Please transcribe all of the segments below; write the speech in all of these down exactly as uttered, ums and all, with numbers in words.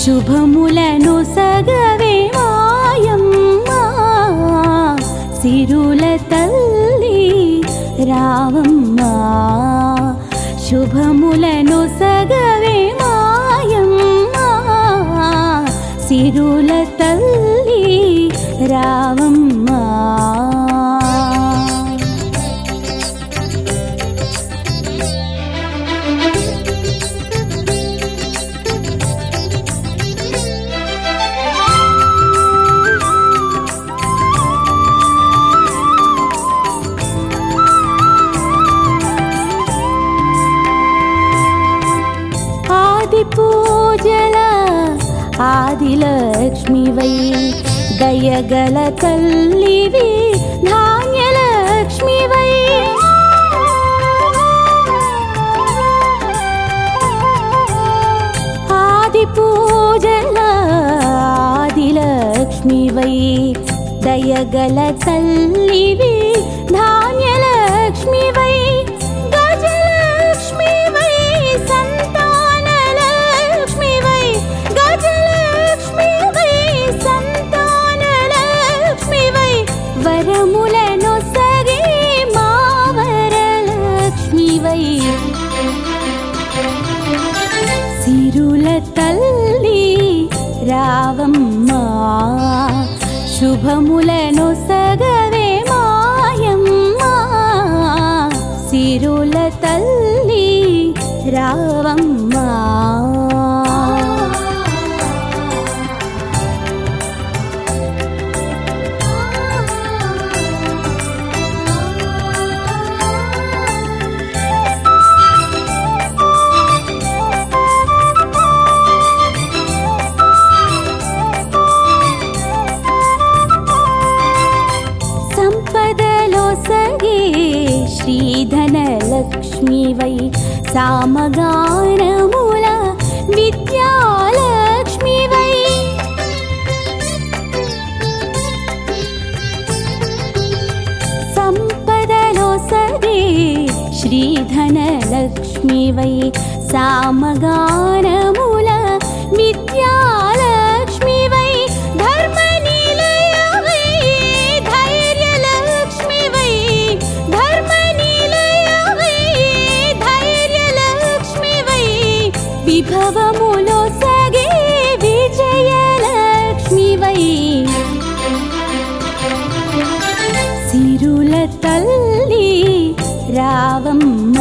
శుభములను సగవే మాయమ్మ సిరుల తల్లి రావమ్మ శుభములను సగవే మాయమ్మ సిరుల తల్లి రావమ్మ పూజల ఆదిలక్ష్మివై దయగల తల్లివి ధాన్యలక్ష్మివై ఆది పూజల ఆదిలక్ష్మివై దయగల తల్లివి ధాన్యలక్ష్మివై వరములను సగే మా వరలక్ష్మివై సిరుల తల్లి రావమ్మ శుభములను సగవే మాయమ్మ సిరుల తల్లి రావమ్మ శ్రీధనలక్ష్మివై సామగానముల విద్యాలక్ష్మివై సంపదలో సగే శ్రీధనలక్ష్మివై సామగానముల విద్యాలక్ష్మివై విభవములో సగే విజయలక్ష్మివై సిరుల తల్లి రావమ్మ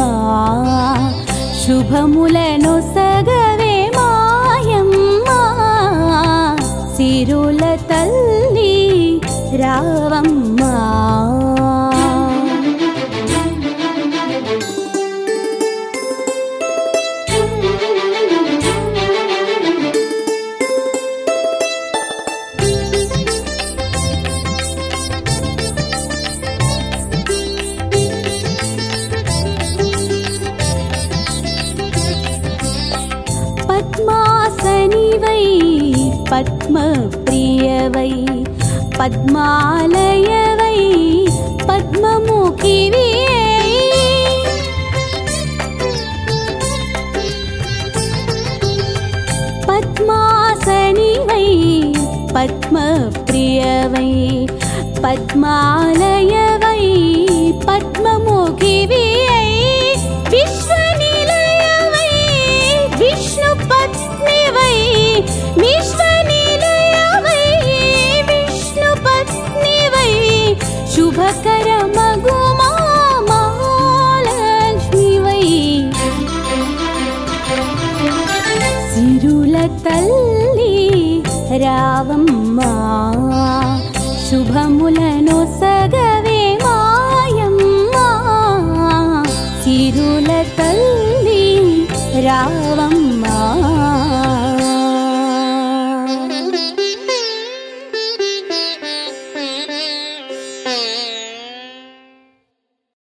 శుభములను సగవే మాయమ్మ సిరుల తల్లి రావమ్మ పద్మాసనివై పద్మప్రియవై పద్మాలయవై పద్మముఖివి పద్మాసనివై పద్మప్రియవై పద్మాలయవై పద్మముఖివి విశ్వనిలయవై విష్ణు పత్నివై విశ్వనిలయవై విష్ణు పత్నివై శుభకరమగు మా మహాలక్ష్మివై సిరుల తల్లి రావమ్మ